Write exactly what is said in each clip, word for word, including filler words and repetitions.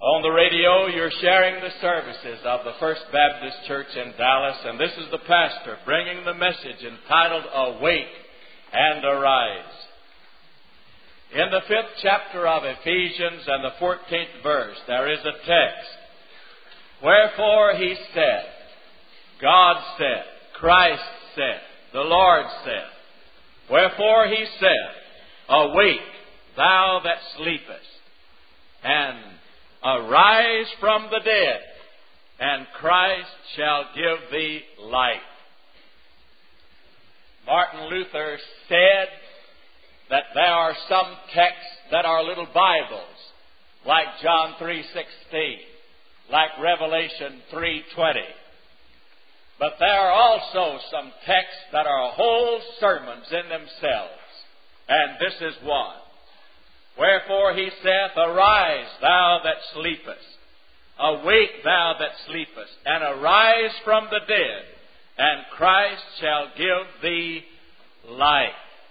On the radio, you're sharing the services of the First Baptist Church in Dallas, and this is the pastor bringing the message entitled, Awake and Arise. In the fifth chapter of Ephesians and the fourteenth verse, there is a text. Wherefore he said, God said, Christ said, the Lord said. Wherefore he said, Awake, thou that sleepest, and arise from the dead, and Christ shall give thee light. Martin Luther said that there are some texts that are little Bibles, like John three sixteen, like Revelation three twenty. But there are also some texts that are whole sermons in themselves, and this is one. Wherefore he saith, Arise, thou that sleepest, awake, thou that sleepest, and arise from the dead, and Christ shall give thee light.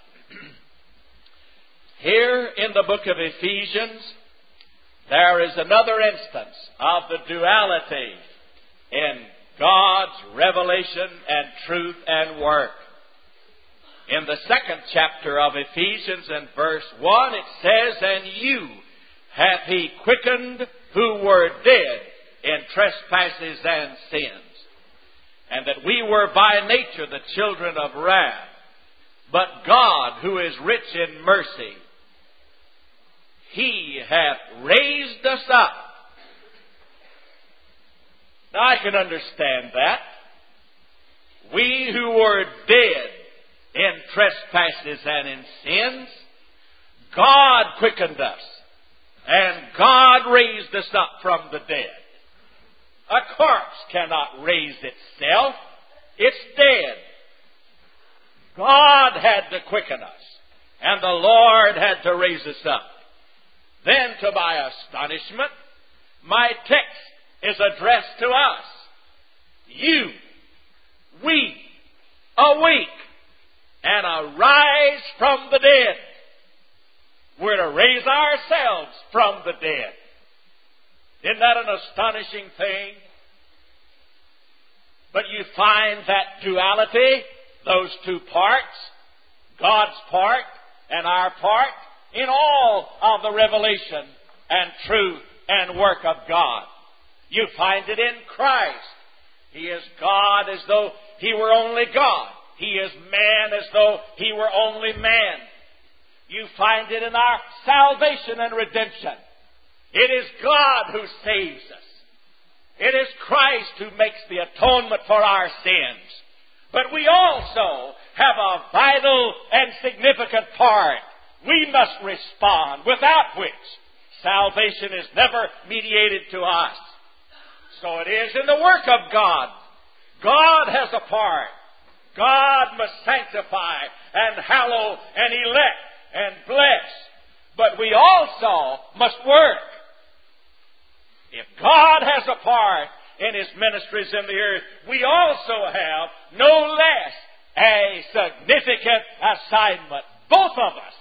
Here in the book of Ephesians, there is another instance of the duality in God's revelation and truth and work. In the second chapter of Ephesians and verse one, it says, And you hath he quickened who were dead in trespasses and sins, and that we were by nature the children of wrath. But God, who is rich in mercy, he hath raised us up. Now I can understand that. We who were dead in trespasses and in sins, God quickened us, and God raised us up from the dead. A corpse cannot raise itself. It's dead. God had to quicken us, and the Lord had to raise us up. Then, to my astonishment, my text is addressed to us. You, we, awake, and arise from the dead. We're to raise ourselves from the dead. Isn't that an astonishing thing? But you find that duality, those two parts, God's part and our part, in all of the revelation and truth and work of God. You find it in Christ. He is God as though He were only God. He is man as though He were only man. You find it in our salvation and redemption. It is God who saves us. It is Christ who makes the atonement for our sins. But we also have a vital and significant part. We must respond, without which salvation is never mediated to us. So it is in the work of God. God has a part. God must sanctify and hallow and elect and bless. But we also must work. If God has a part in His ministries in the earth, we also have no less a significant assignment. Both of us.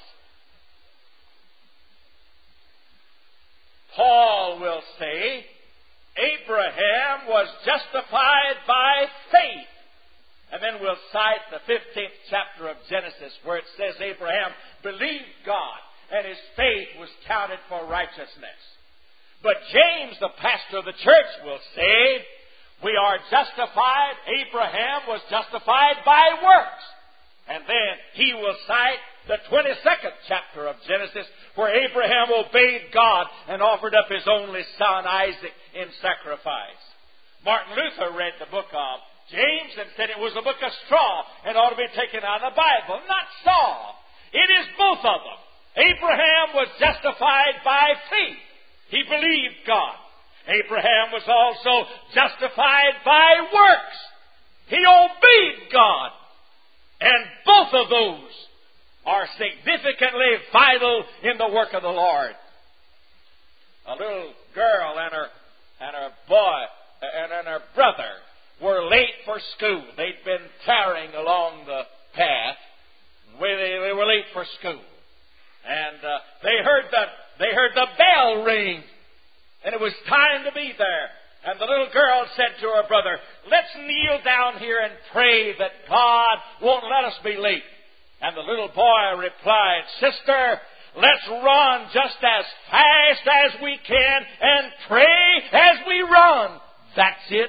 Paul will say, Abraham was justified by faith. And then we'll cite the fifteenth chapter of Genesis, where it says Abraham believed God, and his faith was counted for righteousness. But James, the pastor of the church, will say, we are justified, Abraham was justified by works. And then he will cite the twenty-second chapter of Genesis, where Abraham obeyed God and offered up his only son, Isaac, in sacrifice. Martin Luther read the book of James and said it was a book of straw and ought to be taken out of the Bible. Not so. It is both of them. Abraham was justified by faith. He believed God. Abraham was also justified by works. He obeyed God. And both of those are significantly vital in the work of the Lord. A little girl and her and her boy and, and her brother were late for school. They'd been tarrying along the path. They, they were late for school, and uh, they heard the they heard the bell ring. And it was time to be there. And the little girl said to her brother, let's kneel down here and pray that God won't let us be late. And the little boy replied, sister, let's run just as fast as we can and pray as we run. That's it.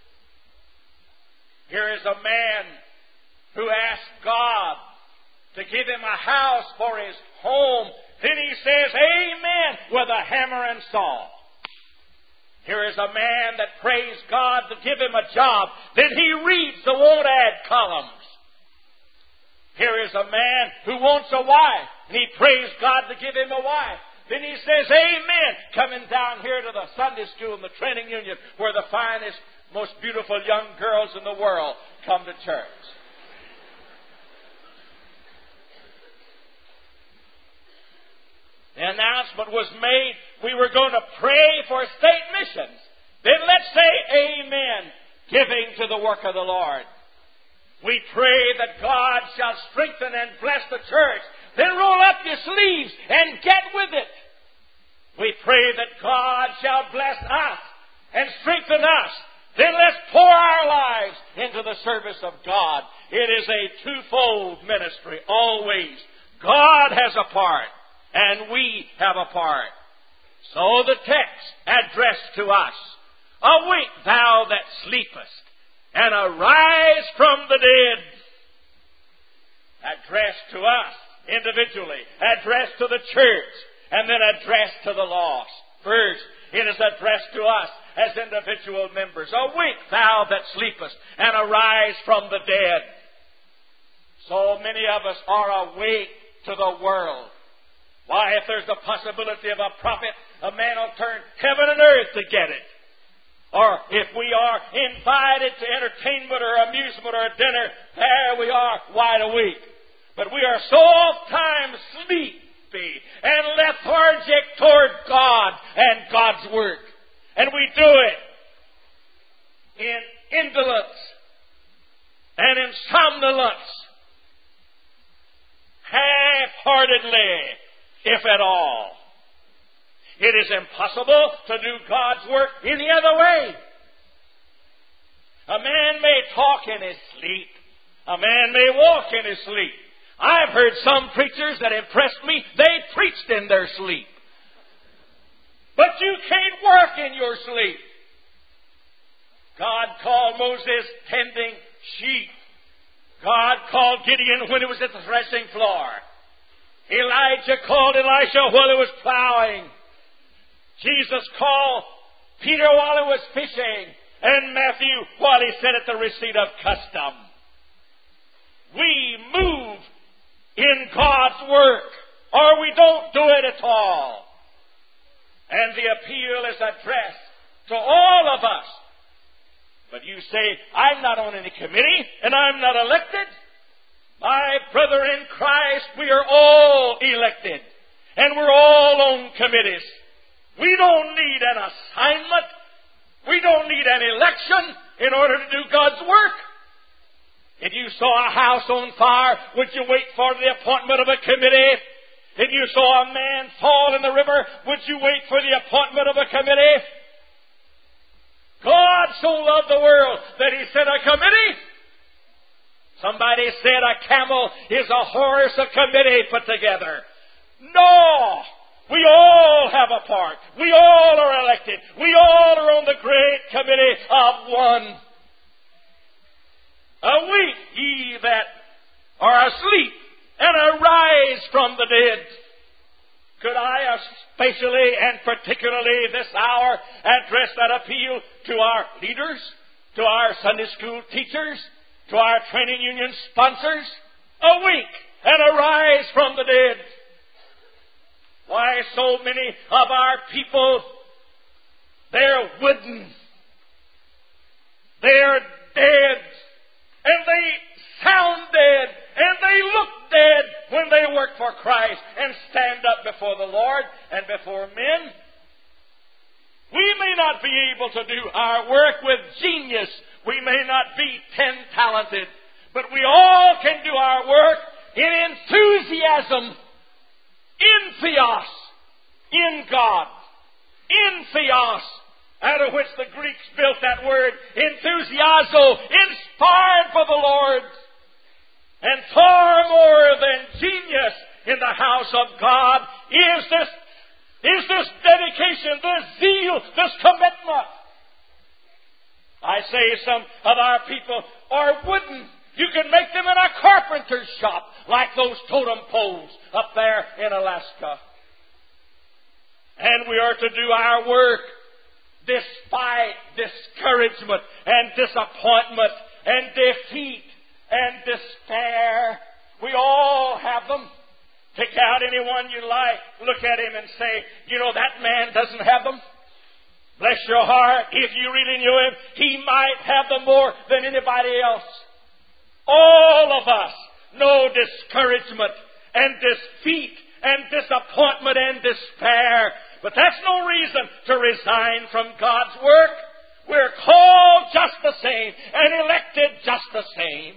Here is a man who asked God to give him a house for his home. Then he says, amen, with a hammer and saw. Here is a man that prays God to give him a job. Then he reads the won't add columns. Here is a man who wants a wife, and he prays God to give him a wife. Then he says, amen, coming down here to the Sunday school and the training union where the finest, most beautiful young girls in the world come to church. The announcement was made we were going to pray for state missions. Then let's say amen, giving to the work of the Lord. We pray that God shall strengthen and bless the church. Then roll up your sleeves and get with it. We pray that God shall bless us and strengthen us. Then let's pour our lives into the service of God. It is a twofold ministry, always. God has a part, and we have a part. So the text addressed to us, awake thou that sleepest, and arise from the dead. Addressed to us individually, addressed to the church, and then addressed to the lost. First, it is addressed to us as individual members. Awake thou that sleepest, and arise from the dead. So many of us are awake to the world. Why, if there's the possibility of a prophet, a man will turn heaven and earth to get it. Or if we are invited to entertainment or amusement or dinner, there we are, wide awake. But we are so oft-times sleepy and lethargic toward God and God's work. And we do it in indolence and in somnolence, half-heartedly, if at all. It is impossible to do God's work any other way. A man may talk in his sleep. A man may walk in his sleep. I've heard some preachers that impressed me, they preached in their sleep. But you can't work in your sleep. God called Moses tending sheep. God called Gideon when he was at the threshing floor. Elijah called Elisha while he was plowing. Jesus called Peter while he was fishing. And Matthew while he sat at the receipt of custom. We move in God's work, or we don't do it at all. And the appeal is addressed to all of us. But you say, I'm not on any committee, and I'm not elected. My brother in Christ, we are all elected. And we're all on committees. We don't need an assignment. We don't need an election in order to do God's work. If you saw a house on fire, would you wait for the appointment of a committee? If you saw a man fall in the river, would you wait for the appointment of a committee? God so loved the world that He sent a committee. Somebody said a camel is a horse a committee put together. No! We all have a part. We all are elected. We all are on the great committee of one. Awake, ye that are asleep, and arise from the dead. Could I especially and particularly this hour address that appeal to our leaders, to our Sunday school teachers, to our training union sponsors? Awake and arise from the dead. Why, so many of our people, they're wooden. They're dead. And they sound dead. And they look dead when they work for Christ and stand up before the Lord and before men. We may not be able to do our work with genius. We may not be ten-talented. But we all can do our work in enthusiasm, in theos, in God. Entheos, out of which the Greeks built that word, enthusiazo, inspired for the Lord. And far more than genius in the house of God is this, is this dedication, this zeal, this commitment. I say some of our people are wooden. You can make them in a carpenter's shop, like those totem poles up there in Alaska. And we are to do our work despite discouragement and disappointment and defeat and despair. We all have them. Pick out anyone you like. Look at him and say, you know, that man doesn't have them. Bless your heart. If you really knew him, he might have them more than anybody else. All of us know discouragement and defeat and disappointment and despair. But that's no reason to resign from God's work. We're called just the same and elected just the same.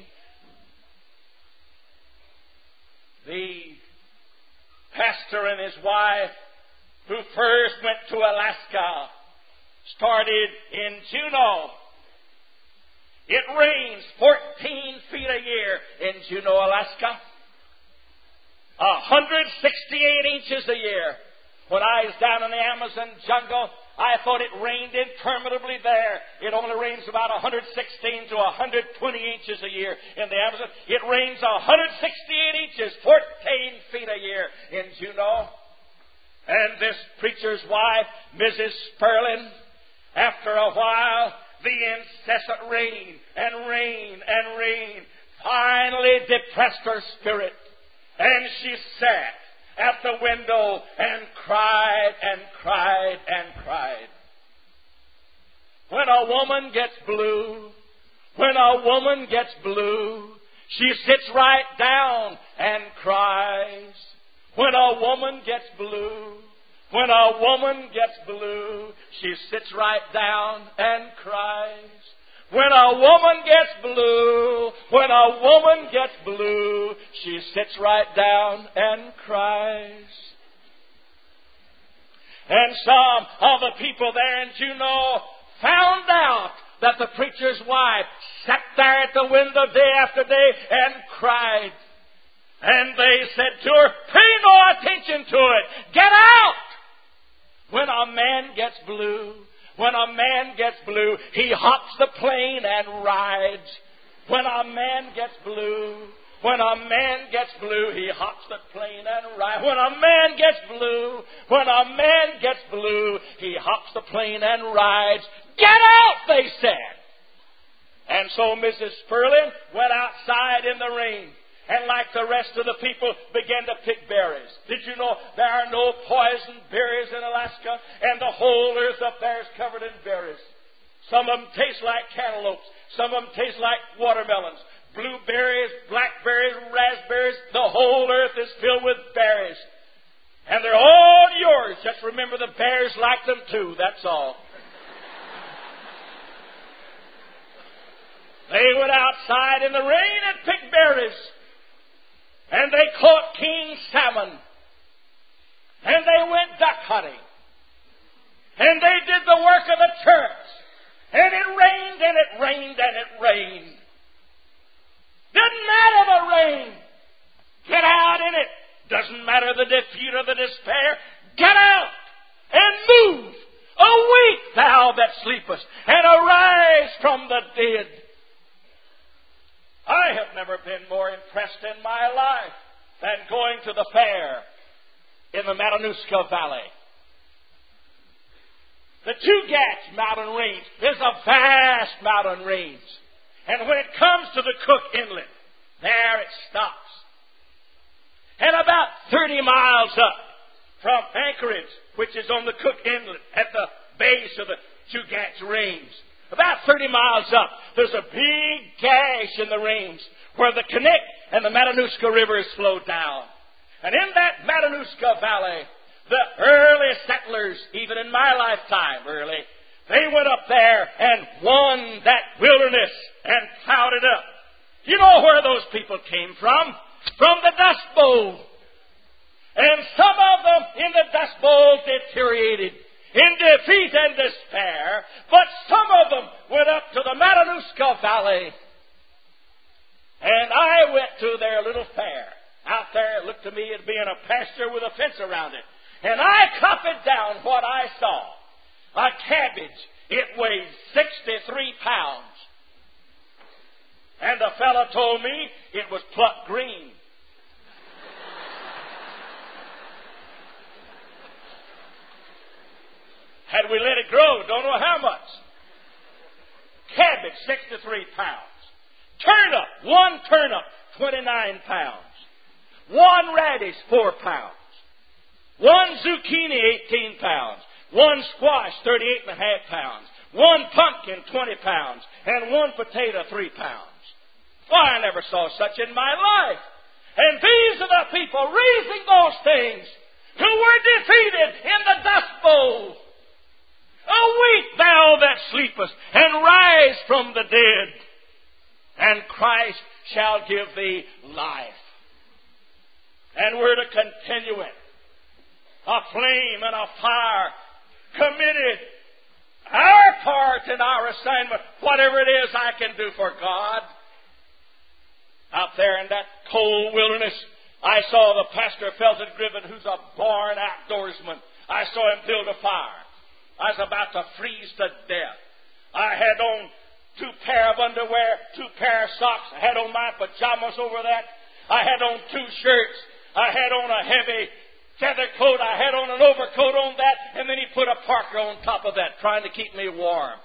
The pastor and his wife who first went to Alaska started in Juneau. It rains fourteen feet a year in Juneau, Alaska. one hundred sixty-eight inches a year. When I was down in the Amazon jungle, I thought it rained interminably there. It only rains about one hundred sixteen to one hundred twenty inches a year in the Amazon. It rains one hundred sixty-eight inches, fourteen feet a year in Juneau. And this preacher's wife, Missus Sperling, after a while, the incessant rain and rain and rain finally depressed her spirit. And she sat at the window and cried and cried and cried. When a woman gets blue, when a woman gets blue, she sits right down and cries. When a woman gets blue, when a woman gets blue, she sits right down and cries. When a woman gets blue, when a woman gets blue, she sits right down and cries. And some of the people there in Juneau found out that the preacher's wife sat there at the window day after day and cried. And they said to her, pay no attention to it. Get out! When a man gets blue, when a man gets blue, he hops the plane and rides. When a man gets blue, when a man gets blue, he hops the plane and rides. When a man gets blue, when a man gets blue, he hops the plane and rides. Get out, they said. And so Missus Sperling went outside in the rain, and like the rest of the people, began to pick berries. Did you know there are no poison berries in Alaska? And the whole earth up there is covered in berries. Some of them taste like cantaloupes. Some of them taste like watermelons. Blueberries, blackberries, raspberries. The whole earth is filled with berries. And they're all yours. Just remember the bears like them too. That's all. They went outside in the rain and picked berries. And they caught king salmon. And they went duck hunting. And they did the work of the church. And it rained and it rained and it rained. Didn't matter the rain. Get out in it. Doesn't matter the defeat or the despair. Get out and move. Awake, thou that sleepest, and arise from the dead. I have never been more impressed in my life than going to the fair in the Matanuska Valley. The Chugach Mountain Range is a vast mountain range. And when it comes to the Cook Inlet, there it stops. And about thirty miles up from Anchorage, which is on the Cook Inlet at the base of the Chugach Range, about thirty miles up, there's a big gash in the range where the Knik and the Matanuska rivers flow down. And in that Matanuska Valley, the early settlers, even in my lifetime early, they went up there and won that wilderness and plowed it up. You know where those people came from? From the Dust Bowl. And some of them in the Dust Bowl deteriorated in defeat and despair, but some of them went up to the Matanuska Valley. And I went to their little fair. Out there, it looked to me as being a pasture with a fence around it. And I copied down what I saw. A cabbage. It weighed sixty-three pounds. And the fellow told me it was plucked green. Had we let it grow, don't know how much. Cabbage, sixty-three pounds. Turnip, one turnip, twenty-nine pounds. One radish, four pounds. One zucchini, eighteen pounds. One squash, thirty-eight and a half pounds. One pumpkin, twenty pounds. And one potato, three pounds. Why, I never saw such in my life. And these are the people raising those things who were defeated in the dust bowl. Awake, thou that sleepest, and rise from the dead, and Christ shall give thee life. And we're to continue it. A flame and a fire committed. Our part and our assignment, whatever it is I can do for God. Out there in that cold wilderness, I saw the pastor Felton Griffin, who's a born outdoorsman. I saw him build a fire. I was about to freeze to death. I had on two pair of underwear, two pair of socks. I had on my pajamas over that. I had on two shirts. I had on a heavy feather coat. I had on an overcoat on that. And then he put a parka on top of that, trying to keep me warm.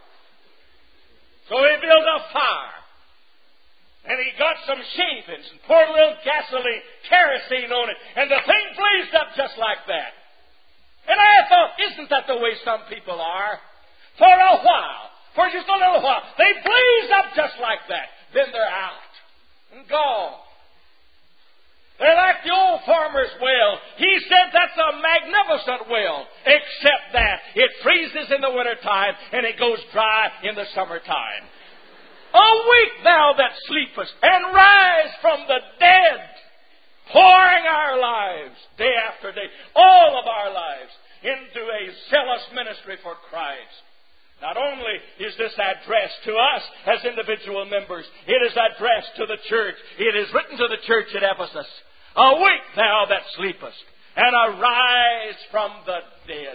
So he built a fire. And he got some shavings and poured a little gasoline, kerosene on it. And the thing blazed up just like that. And I thought, isn't that the way some people are? For a while, for just a little while, they blaze up just like that. Then they're out and gone. They're like the old farmer's well. He said that's a magnificent well, except that it freezes in the wintertime and it goes dry in the summertime. Awake, thou that sleepest, and rise from the dead, pouring our lives, day after day, all of our lives, into a zealous ministry for Christ. Not only is this addressed to us as individual members, it is addressed to the church. It is written to the church at Ephesus. Awake, thou that sleepest, and arise from the dead.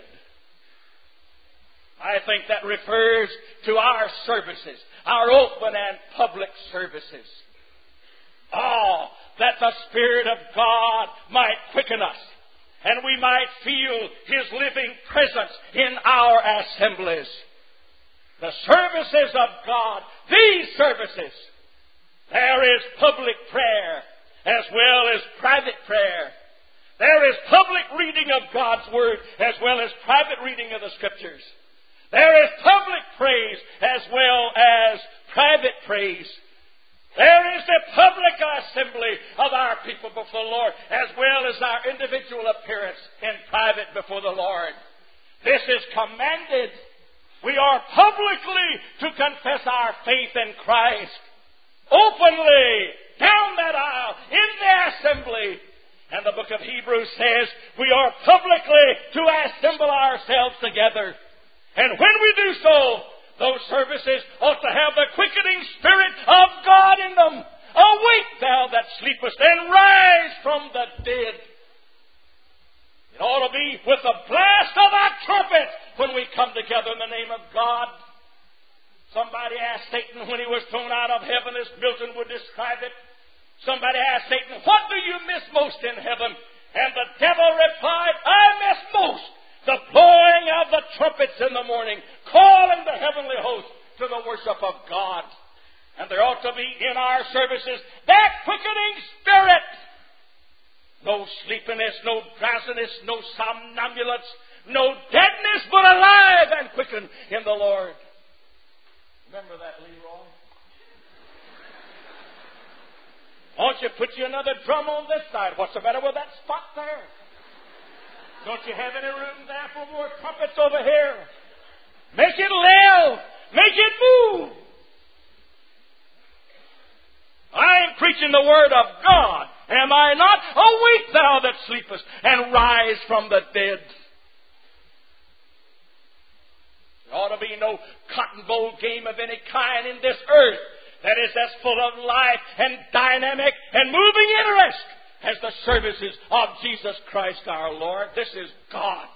I think that refers to our services, our open and public services. Oh, that the Spirit of God might quicken us, and we might feel His living presence in our assemblies. The services of God, these services, there is public prayer as well as private prayer. There is public reading of God's Word as well as private reading of the Scriptures. There is public praise as well as private praise. There is the public assembly of our people before the Lord as well as our individual appearance in private before the Lord. This is commanded. We are publicly to confess our faith in Christ. Openly, down that aisle, in the assembly. And the book of Hebrews says we are publicly to assemble ourselves together. And when we do so, those services ought to have the quickening Spirit of God in them. Awake, thou that sleepest, and rise from the dead. It ought to be with the blast of a trumpet when we come together in the name of God. Somebody asked Satan when he was thrown out of heaven, as Milton would describe it. Somebody asked Satan, what do you miss most in heaven? And the devil replied, I miss most the blowing of the trumpets in the morning, calling the heavenly host to the worship of God. And there ought to be in our services that quickening Spirit. No sleepiness, no drowsiness, no somnambulance, no deadness, but alive and quickened in the Lord. Remember that, Leroy? Why don't you put you another drum on this side? What's the matter with that spot there? Don't you have any room there for more trumpets over here? Make it live. Make it move. I am preaching the Word of God. Am I not? Awake, thou that sleepest, and rise from the dead. ought to be no cotton bowl game of any kind in this earth that is as full of life and dynamic and moving interest as the services of Jesus Christ our Lord. This is God.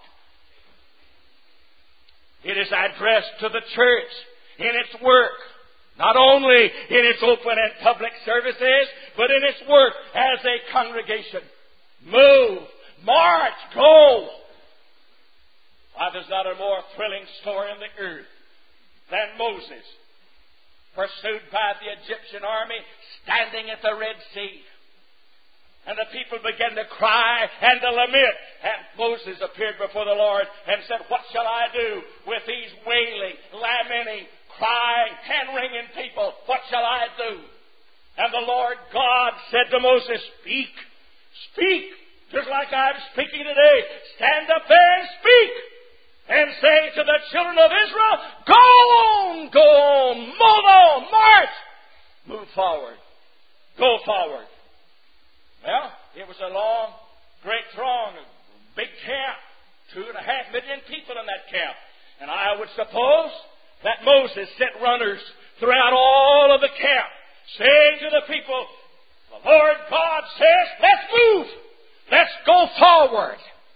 It is addressed to the church in its work, not only in its open and public services, but in its work as a congregation. Move, march, go. Why, there's not a more thrilling story in the earth than Moses, pursued by the Egyptian army, standing at the Red Sea. And the people began to cry and to lament. And Moses appeared before the Lord and said, what shall I do with these wailing, lamenting, crying, hand-wringing people? What shall I do? And the Lord God said to Moses, speak, speak, just like I'm speaking today. Stand up there and speak. And say to the children of Israel, go on, go on, move on, march, move forward, go forward. Well, it was a long, great throng, a big camp, two and a half million people in that camp. And I would suppose that Moses sent runners throughout all of the camp, saying to the people, the Lord God says, let's move, let's go forward.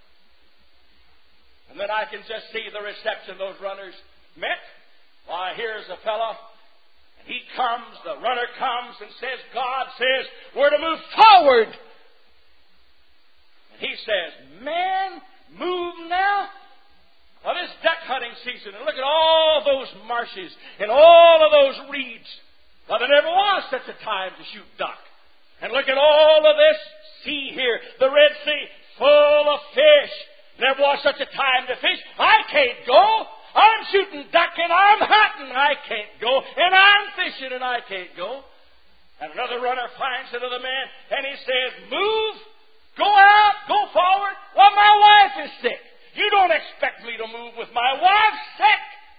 And then I can just see the reception those runners met. Why, here's a fellow, and he comes, the runner comes and says, God says, we're to move forward. And he says, man, move now. Well, this duck hunting season, and look at all those marshes and all of those reeds. Well, there never was such a time to shoot duck. And look at all of this sea here, the Red Sea, full of fish. There was such a time to fish. I can't go. I'm shooting duck and I'm hunting. I can't go. And I'm fishing and I can't go. And another runner finds another man and he says, move, go out, go forward. Well, my wife is sick. You don't expect me to move with my wife sick.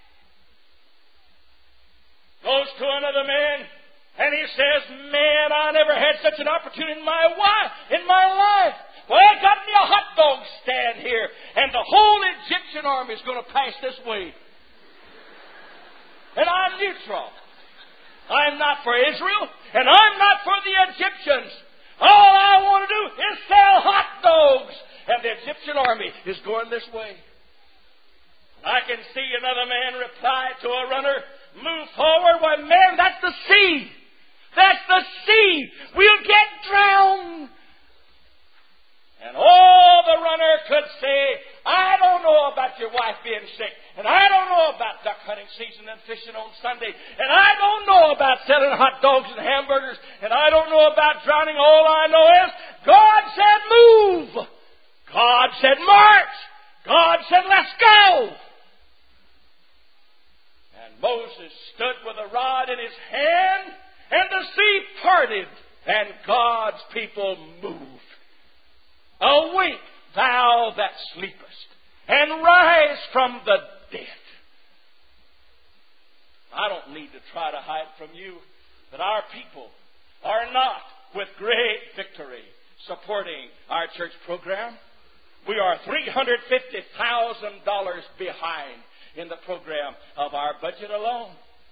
Goes to another man and he says, man, I never had such an opportunity in my wife, in my life. Well, I got me a hot dog stand here, and the whole Egyptian army is going to pass this way. And I'm neutral. I'm not for Israel, and I'm not for the Egyptians. All I want to do is sell hot dogs. And the Egyptian army is going this way. I can see another man reply to a runner, move forward. Why, man, that's the sea. That's the sea. We'll get drowned. And all the runner could say, I don't know about your wife being sick. And I don't know about duck hunting season and fishing on Sunday. And I don't know about selling hot dogs and hamburgers. And I don't know about drowning. All I know is God said move. God said march. God said let's go. And Moses stood with a rod in his hand. And the sea parted. And God's people moved. Awake, thou that sleepest, and rise from the dead. I don't need to try to hide from you that our people are not, with great victory, supporting our church program. We are three hundred fifty thousand dollars behind in the program of our budget alone.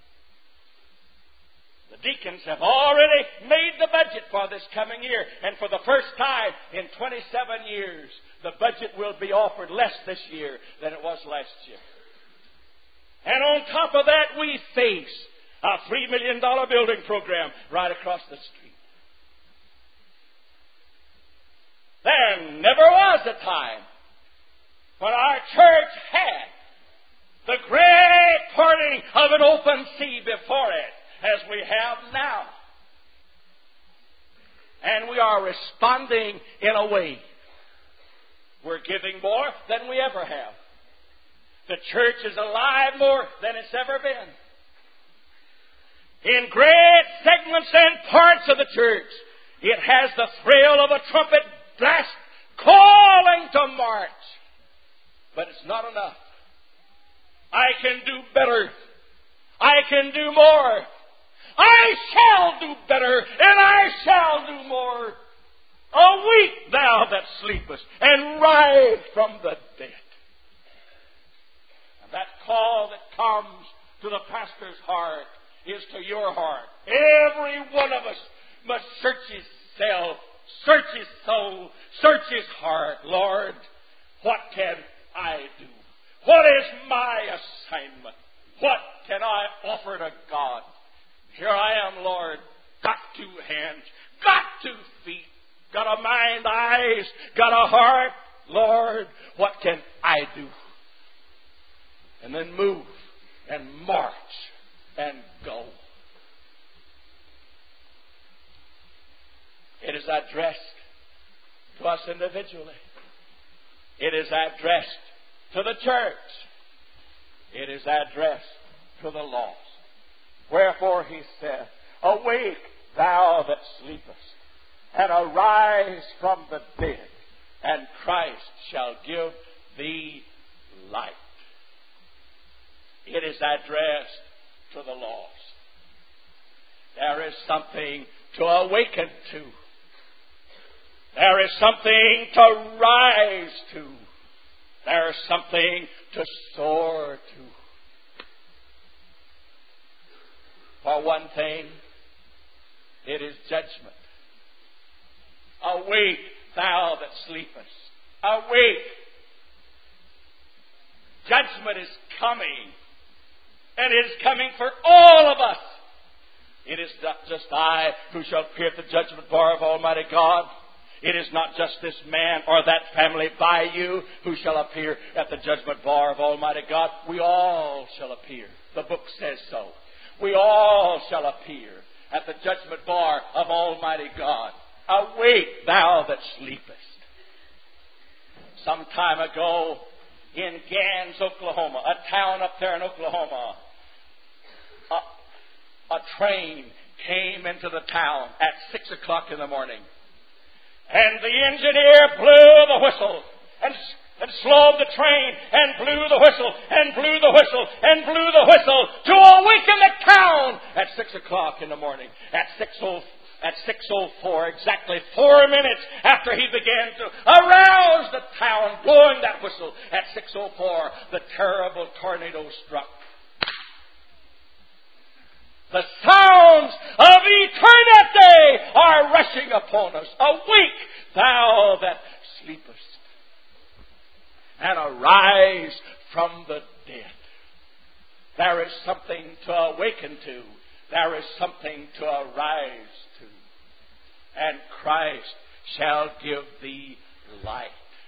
The deacons have already made the budget for this coming year. And for the first time in twenty-seven years, the budget will be offered less this year than it was last year. And on top of that, we face a three million dollars building program right across the street. There never was a time when our church had the great parting of an open sea before it as we have now. And we are responding in a way. We're giving more than we ever have. The church is alive more than it's ever been. In great segments and parts of the church, it has the thrill of a trumpet blast calling to march. But it's not enough. I can do better. I can do more. I shall do better, and I shall do more. Awake, thou that sleepest, and rise from the dead. And That call that comes to the pastor's heart is to your heart. Every one of us must search his self, search his soul, search his heart. Lord, what can I do? What is my assignment? What can I offer to God? Here I am, Lord. Got two hands, got two feet, got a mind, eyes, got a heart. Lord, what can I do? And then move and march and go. It is addressed to us individually. It is addressed to the church. It is addressed to the lost. Wherefore he said, awake, thou that sleepest, and arise from the dead, and Christ shall give thee light. It is addressed to the lost. There is something to awaken to. There is something to rise to. There is something to soar to. For one thing, it is judgment. Awake, thou that sleepest. Awake. Judgment is coming. And it is coming for all of us. It is not just I who shall appear at the judgment bar of Almighty God. It is not just this man or that family by you who shall appear at the judgment bar of Almighty God. We all shall appear. The book says so. We all shall appear at the judgment bar of Almighty God. Awake, thou that sleepest. Some time ago in Gans, Oklahoma, a town up there in Oklahoma, a, a train came into the town at six o'clock in the morning. And the engineer blew the whistle and, and slowed the train and blew the whistle and blew the whistle and blew the whistle to awaken the town at six o'clock in the morning. At six oh At six oh four, exactly four minutes after he began to arouse the town, blowing that whistle, at six oh four, the terrible tornado struck. The sounds of eternity are rushing upon us. Awake, thou that sleepest, and arise from the dead. There is something to awaken to. There is something to arise to. And Christ shall give thee light.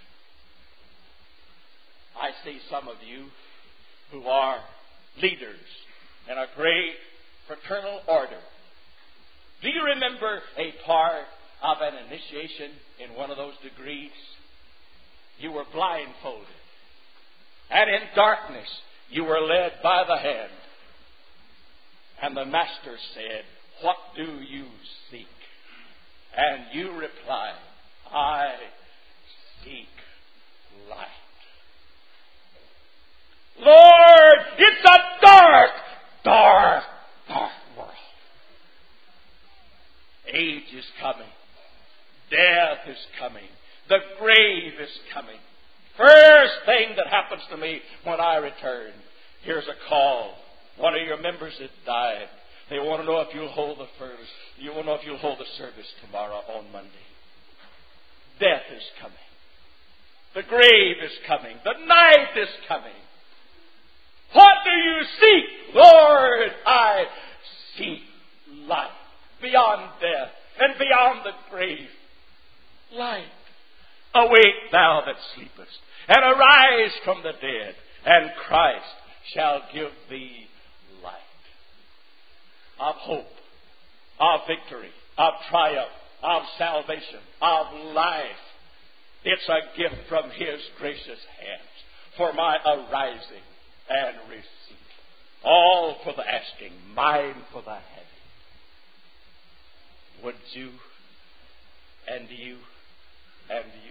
I see some of you who are leaders in a great fraternal order. Do you remember a part of an initiation in one of those degrees? You were blindfolded, and in darkness you were led by the hand. And the master said, what do you seek? And you replied, I seek light. Lord, it's a dark, dark, dark world. Age is coming. Death is coming. The grave is coming. First thing that happens to me when I return, here's a call. One of your members has died. They want to know if you'll hold the service. You want to know if you'll hold the service tomorrow on Monday. Death is coming. The grave is coming. The night is coming. What do you seek? Lord, I seek light beyond death and beyond the grave. Light. Awake, thou that sleepest, and arise from the dead, and Christ shall give thee light. Of hope, of victory, of triumph, of salvation, of life. It's a gift from His gracious hands for my arising and receiving. All for the asking, mine for the having. Would you, and you, and you.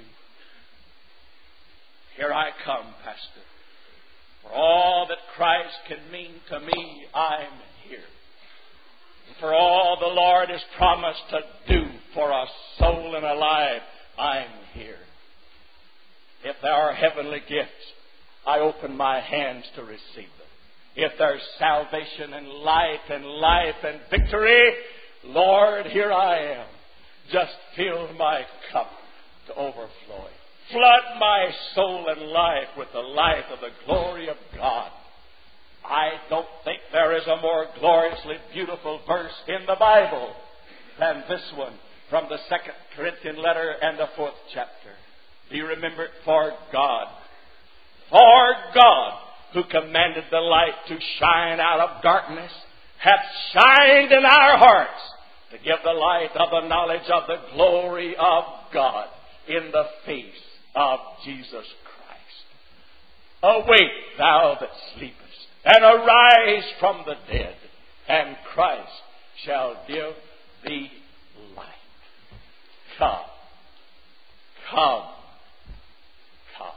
Here I come, Pastor. For all that Christ can mean to me, I'm here. And for all the Lord has promised to do for a soul and a life, I'm here. If there are heavenly gifts, I open my hands to receive them. If there's salvation and light and life and victory, Lord, here I am. Just fill my cup to overflowing. Flood my soul and life with the light of the glory of God. I don't think there is a more gloriously beautiful verse in the Bible than this one from the Second Corinthian letter and the fourth chapter. Do you remember it? For God, for God, who commanded the light to shine out of darkness, hath shined in our hearts to give the light of the knowledge of the glory of God in the face of Jesus Christ. Awake, thou that sleepest, and arise from the dead, and Christ shall give thee light. Come, come, come.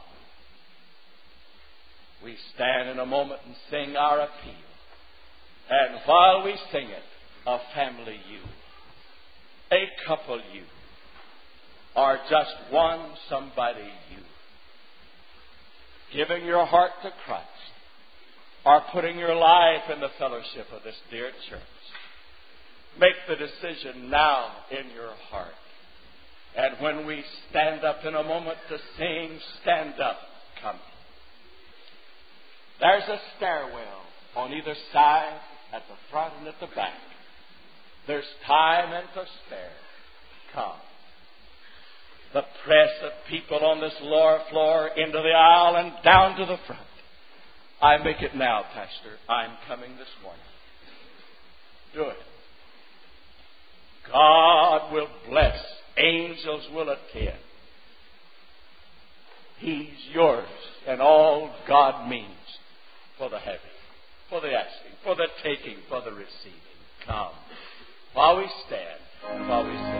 We stand in a moment and sing our appeal. And while we sing it, a family you, a couple you, or just one somebody you, giving your heart to Christ, or putting your life in the fellowship of this dear church, make the decision now in your heart. And when we stand up in a moment to sing, stand up, come. There's a stairwell on either side, at the front and at the back. There's time and to spare. Come. The press of people on this lower floor into the aisle and down to the front. I make it now, Pastor. I'm coming this morning. Do it. God will bless. Angels will attend. He's yours, and all God means for the having, for the asking, for the taking, for the receiving. Come. While we stand and while we sing.